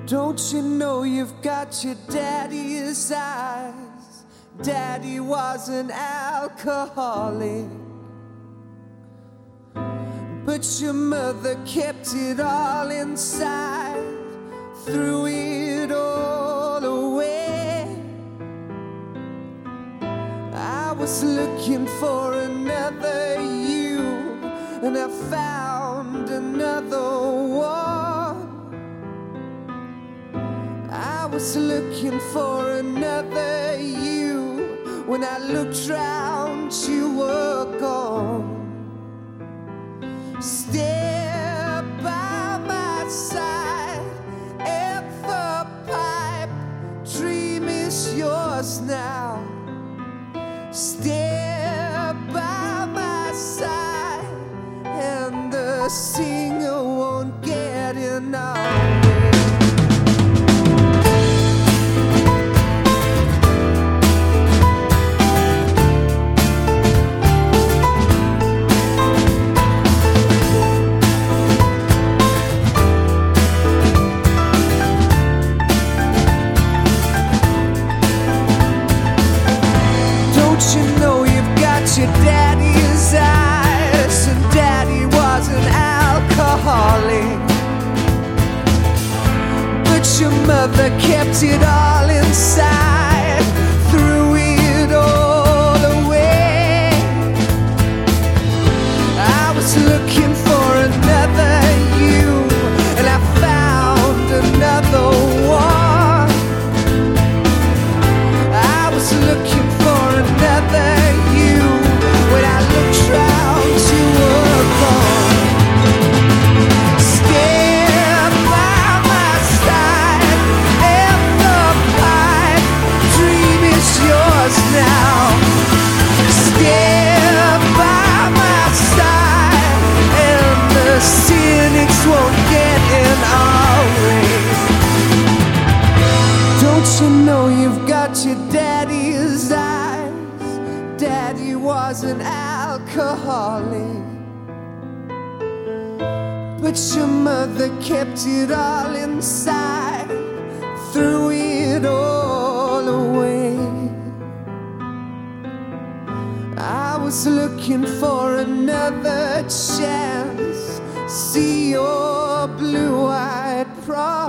Don't you know you've got your daddy's eyes? Daddy was an alcoholic, but your mother kept it all inside, threw it all away. I was looking for another you, and I found another one. I was looking for another you. When I looked round, you were gone. Stay by my side, ever pipe dream is yours now. Stay by my side, and the singer won't get in our way. You know you've got your daddy's eyes, and daddy was an alcoholic, but your mother kept it all inside, threw it all away. I was looking for another you, and I found another one. I was looking for another you. When I looked round, you were gone. Stay by my side, ever pipe dream is yours now. Stay by my side, and the cynics won't get in our way. Don't you know you've got your daddy's eyes? Daddy was an alcoholic, but your mother kept it all inside, threw it all away. I was looking for another chance, see your blue-eyed promise.